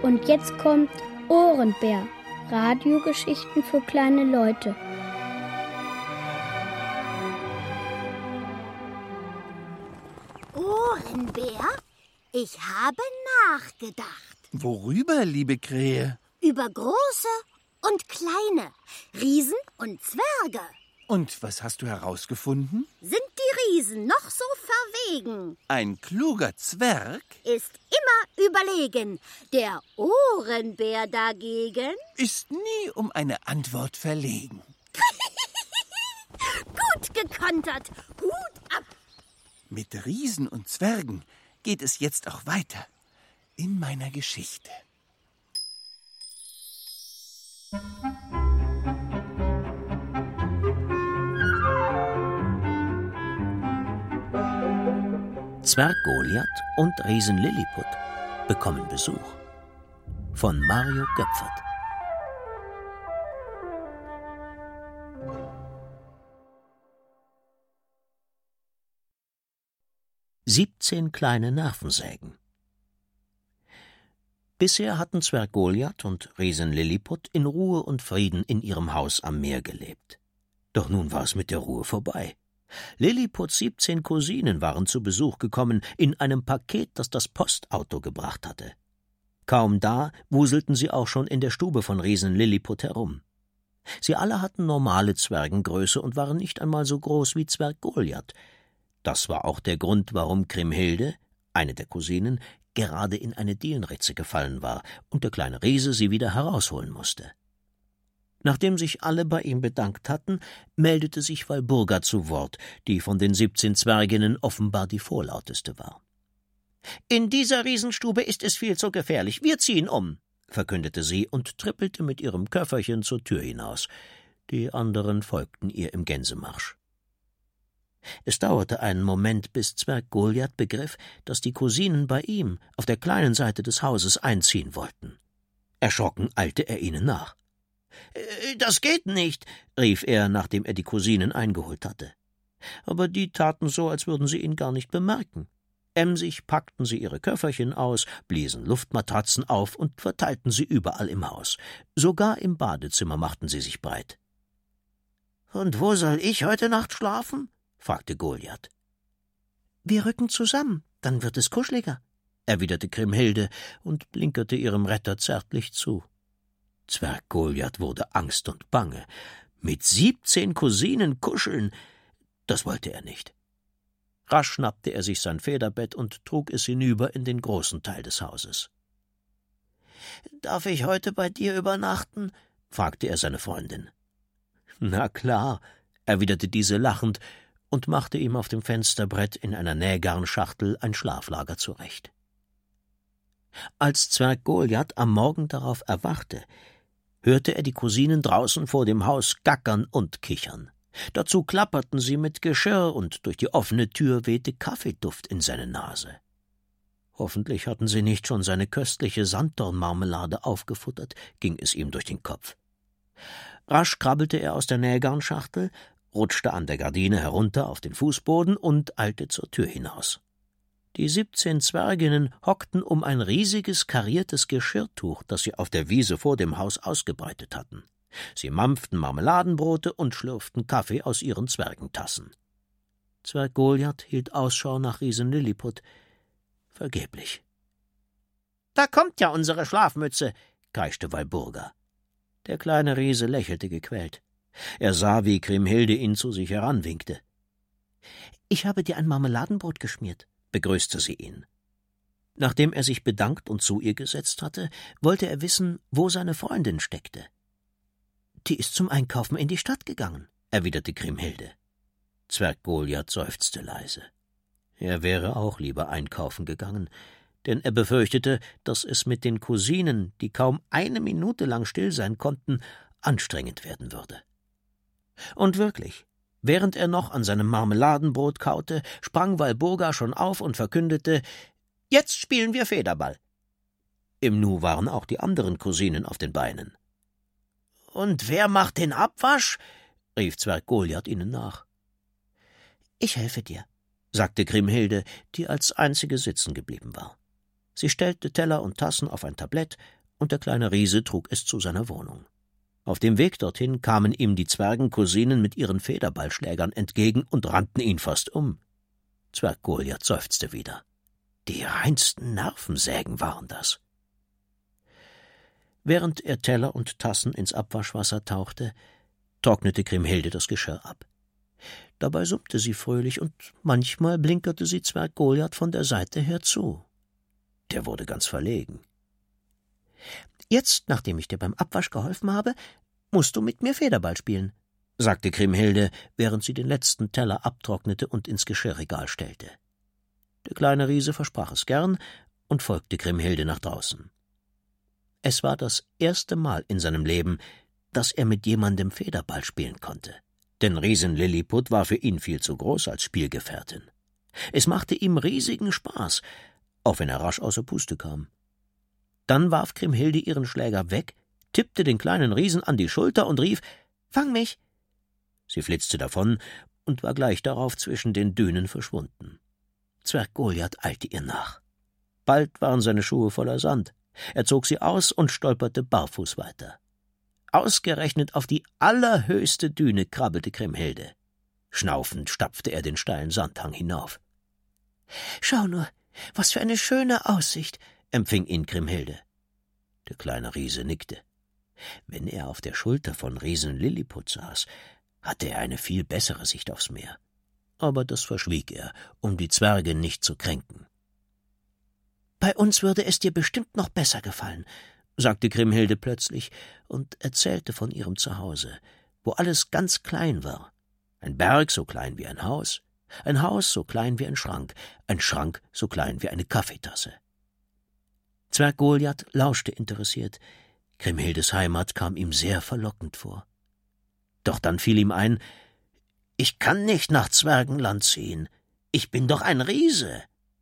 Und jetzt kommt Ohrenbär. Radiogeschichten für kleine Leute. Ohrenbär? Ich habe nachgedacht. Worüber, liebe Krähe? Über große und kleine, Riesen und Zwerge. Und was hast du herausgefunden? Sind die Riesen noch so verwegen? Ein kluger Zwerg Ist immer überlegen. Der Ohrenbär dagegen? ist nie um eine Antwort verlegen. Gut gekontert. Hut ab. Mit Riesen und Zwergen geht es jetzt auch weiter in meiner Geschichte. Zwerg Goliath und Riesen Lilliput bekommen Besuch von Mario Göpfert. »17 kleine Nervensägen«. Bisher hatten Zwerg Goliath und Riesen Lilliput in Ruhe und Frieden in ihrem Haus am Meer gelebt. Doch nun war es mit der Ruhe vorbei. Lilliputs 17 Cousinen waren zu Besuch gekommen in einem Paket, das das Postauto gebracht hatte. Kaum da wuselten sie auch schon in der Stube von Riesen Lilliput herum. Sie alle hatten normale Zwergengröße und waren nicht einmal so groß wie Zwerg Goliath. Das war auch der Grund, warum Kriemhilde, eine der Cousinen, gerade in eine Dielenritze gefallen war und der kleine Riese sie wieder herausholen musste. Nachdem sich alle bei ihm bedankt hatten, meldete sich Walburga zu Wort, die von den 17 Zwerginnen offenbar die vorlauteste war. »In dieser Riesenstube ist es viel zu gefährlich. Wir ziehen um«, verkündete sie und trippelte mit ihrem Köfferchen zur Tür hinaus. Die anderen folgten ihr im Gänsemarsch. Es dauerte einen Moment, bis Zwerg Goliath begriff, dass die Cousinen bei ihm auf der kleinen Seite des Hauses einziehen wollten. Erschrocken eilte er ihnen nach. »Das geht nicht«, rief er, nachdem er die Cousinen eingeholt hatte. Aber die taten so, als würden sie ihn gar nicht bemerken. Emsig packten sie ihre Köfferchen aus, bliesen Luftmatratzen auf und verteilten sie überall im Haus. Sogar im Badezimmer machten sie sich breit. »Und wo soll ich heute Nacht schlafen?« fragte Goliath. »Wir rücken zusammen, dann wird es kuscheliger«, erwiderte Kriemhilde und blinkerte ihrem Retter zärtlich zu. Zwerg Goliath wurde Angst und Bange. Mit 17 Cousinen kuscheln, das wollte er nicht. Rasch schnappte er sich sein Federbett und trug es hinüber in den großen Teil des Hauses. »Darf ich heute bei dir übernachten?« fragte er seine Freundin. »Na klar«, erwiderte diese lachend und machte ihm auf dem Fensterbrett in einer Nähgarnschachtel ein Schlaflager zurecht. Als Zwerg Goliath am Morgen darauf erwachte, hörte er die Cousinen draußen vor dem Haus gackern und kichern. Dazu klapperten sie mit Geschirr und durch die offene Tür wehte Kaffeeduft in seine Nase. Hoffentlich hatten sie nicht schon seine köstliche Sanddornmarmelade aufgefuttert, ging es ihm durch den Kopf. Rasch krabbelte er aus der Nähgarnschachtel, rutschte an der Gardine herunter auf den Fußboden und eilte zur Tür hinaus. Die 17 Zwerginnen hockten um ein riesiges kariertes Geschirrtuch, das sie auf der Wiese vor dem Haus ausgebreitet hatten. Sie mampften Marmeladenbrote und schlürften Kaffee aus ihren Zwergentassen. Zwerg Goliath hielt Ausschau nach Riesen Lilliput. Vergeblich. »Da kommt ja unsere Schlafmütze«, kreischte Walburga. Der kleine Riese lächelte gequält. Er sah, wie Kriemhilde ihn zu sich heranwinkte. »Ich habe dir ein Marmeladenbrot geschmiert«, begrüßte sie ihn. Nachdem er sich bedankt und zu ihr gesetzt hatte, wollte er wissen, wo seine Freundin steckte. »Die ist zum Einkaufen in die Stadt gegangen«, erwiderte Kriemhilde. Zwerg Goliath seufzte leise. Er wäre auch lieber einkaufen gegangen, denn er befürchtete, dass es mit den Cousinen, die kaum eine Minute lang still sein konnten, anstrengend werden würde. Und wirklich, während er noch an seinem Marmeladenbrot kaute, sprang Walburga schon auf und verkündete, »Jetzt spielen wir Federball.« Im Nu waren auch die anderen Cousinen auf den Beinen. »Und wer macht den Abwasch?« rief Zwerg Goliath ihnen nach. »Ich helfe dir«, sagte Kriemhilde, die als einzige sitzen geblieben war. Sie stellte Teller und Tassen auf ein Tablett, und der kleine Riese trug es zu seiner Wohnung. Auf dem Weg dorthin kamen ihm die Zwergencousinen mit ihren Federballschlägern entgegen und rannten ihn fast um. Zwerg Goliath seufzte wieder. Die reinsten Nervensägen waren das. Während er Teller und Tassen ins Abwaschwasser tauchte, trocknete Kriemhilde das Geschirr ab. Dabei summte sie fröhlich, und manchmal blinkerte sie Zwerg Goliath von der Seite her zu. Der wurde ganz verlegen. »Jetzt, nachdem ich dir beim Abwasch geholfen habe, musst du mit mir Federball spielen«, sagte Kriemhilde, während sie den letzten Teller abtrocknete und ins Geschirrregal stellte. Der kleine Riese versprach es gern und folgte Kriemhilde nach draußen. Es war das erste Mal in seinem Leben, dass er mit jemandem Federball spielen konnte, denn Riesin Lilliput war für ihn viel zu groß als Spielgefährtin. Es machte ihm riesigen Spaß, auch wenn er rasch außer Puste kam. Dann warf Kriemhilde ihren Schläger weg, tippte den kleinen Riesen an die Schulter und rief: »Fang mich!« Sie flitzte davon und war gleich darauf zwischen den Dünen verschwunden. Zwerg Goliath eilte ihr nach. Bald waren seine Schuhe voller Sand. Er zog sie aus und stolperte barfuß weiter. Ausgerechnet auf die allerhöchste Düne krabbelte Kriemhilde. Schnaufend stapfte er den steilen Sandhang hinauf. »Schau nur, was für eine schöne Aussicht«, empfing ihn Kriemhilde. Der kleine Riese nickte. Wenn er auf der Schulter von Riesin Lilliput saß, hatte er eine viel bessere Sicht aufs Meer. Aber das verschwieg er, um die Zwerge nicht zu kränken. »Bei uns würde es dir bestimmt noch besser gefallen«, sagte Kriemhilde plötzlich und erzählte von ihrem Zuhause, wo alles ganz klein war. Ein Berg so klein wie ein Haus so klein wie ein Schrank so klein wie eine Kaffeetasse. Zwerg Goliath lauschte interessiert. Kriemhildes Heimat kam ihm sehr verlockend vor. Doch dann fiel ihm ein: »Ich kann nicht nach Zwergenland ziehen. Ich bin doch ein Riese.«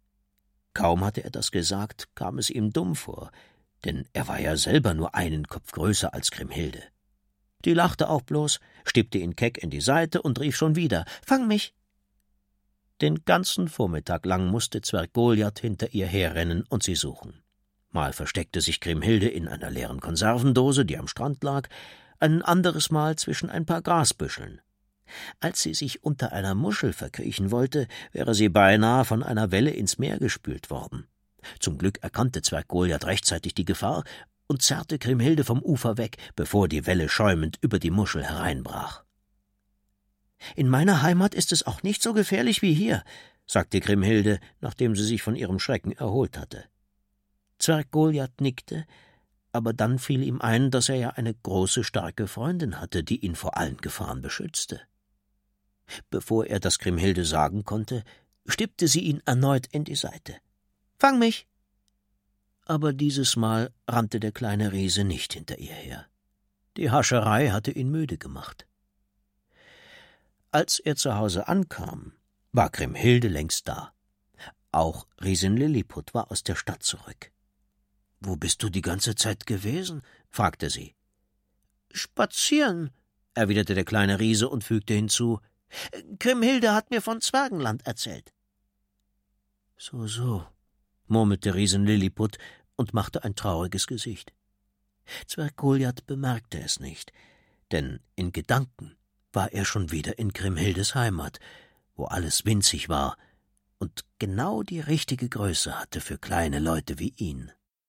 Kaum hatte er das gesagt, kam es ihm dumm vor, denn er war ja selber nur einen Kopf größer als Kriemhilde. Die lachte auch bloß, stippte ihn keck in die Seite und rief schon wieder: »Fang mich!« Den ganzen Vormittag lang musste Zwerg Goliath hinter ihr herrennen und sie suchen. Mal versteckte sich Kriemhilde in einer leeren Konservendose, die am Strand lag, ein anderes Mal zwischen ein paar Grasbüscheln. Als sie sich unter einer Muschel verkriechen wollte, wäre sie beinahe von einer Welle ins Meer gespült worden. Zum Glück erkannte Zwerg Goliath rechtzeitig die Gefahr und zerrte Kriemhilde vom Ufer weg, bevor die Welle schäumend über die Muschel hereinbrach. »In meiner Heimat ist es auch nicht so gefährlich wie hier«, sagte Kriemhilde, nachdem sie sich von ihrem Schrecken erholt hatte. Zwerg Goliath nickte, aber dann fiel ihm ein, dass er ja eine große, starke Freundin hatte, die ihn vor allen Gefahren beschützte. Bevor er das Kriemhilde sagen konnte, stippte sie ihn erneut in die Seite. »Fang mich!« Aber dieses Mal rannte der kleine Riese nicht hinter ihr her. Die Hascherei hatte ihn müde gemacht. Als er zu Hause ankam, war Kriemhilde längst da. Auch Riesin Lilliput war aus der Stadt zurück. »Wo bist du die ganze Zeit gewesen?« fragte sie. »Spazieren«, erwiderte der kleine Riese und fügte hinzu: »Kriemhilde hat mir von Zwergenland erzählt.« »So«, murmelte Riesin Lilliput und machte ein trauriges Gesicht. Zwerg Goliath bemerkte es nicht, denn in Gedanken war er schon wieder in Kriemhildes Heimat, wo alles winzig war und genau die richtige Größe hatte für kleine Leute wie ihn.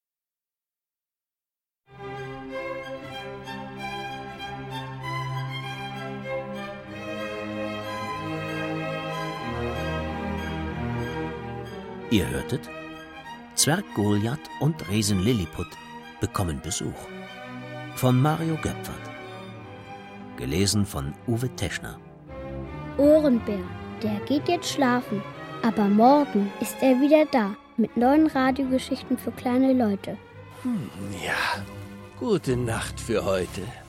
Ihr hörtet: Zwerg Goliath und Riesin Lilliput bekommen Besuch von Mario Göpfert. Gelesen von Uwe Teschner. Ohrenbär, der geht jetzt schlafen, aber morgen ist er wieder da mit neuen Radiogeschichten für kleine Leute. Ja, gute Nacht für heute.